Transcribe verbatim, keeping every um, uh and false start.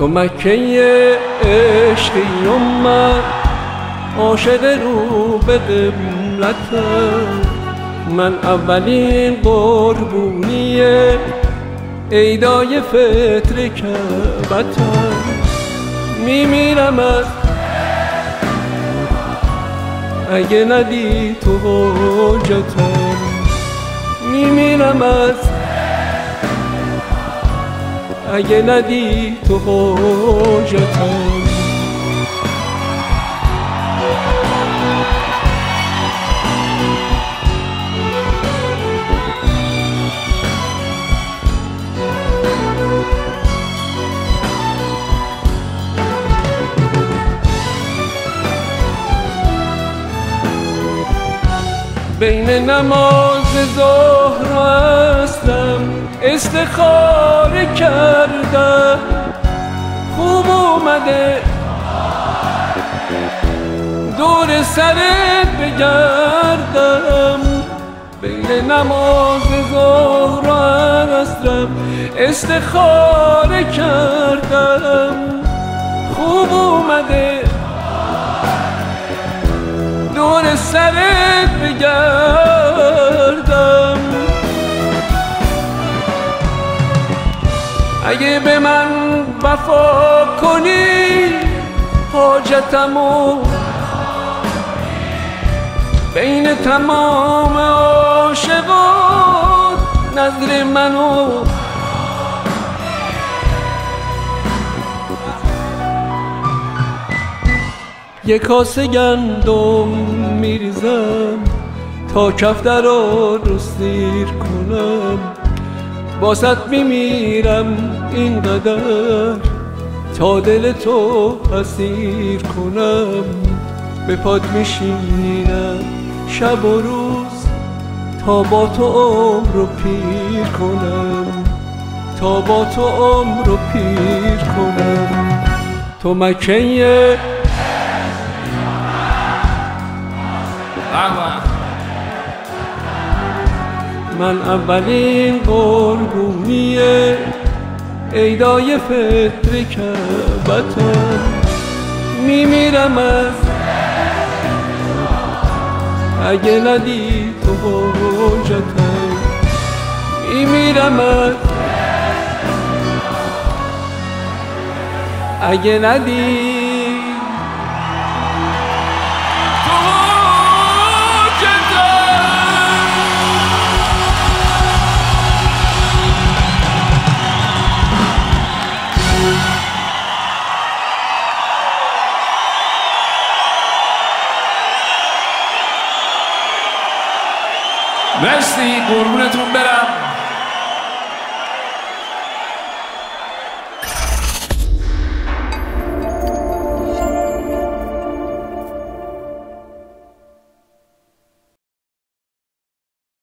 تو مکه عشقی و من عاشق رو به قبلتم. من اولین قربونی عیدای فطر کعبتم. میمیرم از اگه ندی تو حاجتم. میمیرم از اگه ندی تو حاجتم. بین نماز ظهر و عصرم استخاره کردم. خوب اومده دور سرت بگردم. بین نماز ظهر و عصرم استخاره کردم. خوب اومده دور سرت بگردم. اگه به من وفا کنی حاجتمو بین تمام عاشقات نظر منو یک کاسه گندم میریزم تا کفترا رو سیر کنم. باست میمیرم اینقدر تا دل تو اسیر کنم. به پاد میشینم شب و روز تا با تو عمر رو پیر کنم. تا با تو عمر رو پیر کنم. تو مکه من اولین قربونی عیدای فطر کعبتم. میمیرم از اگه ندی تو حاجتم. میمیرم از اگه ندی مرسی، قربونتون برم.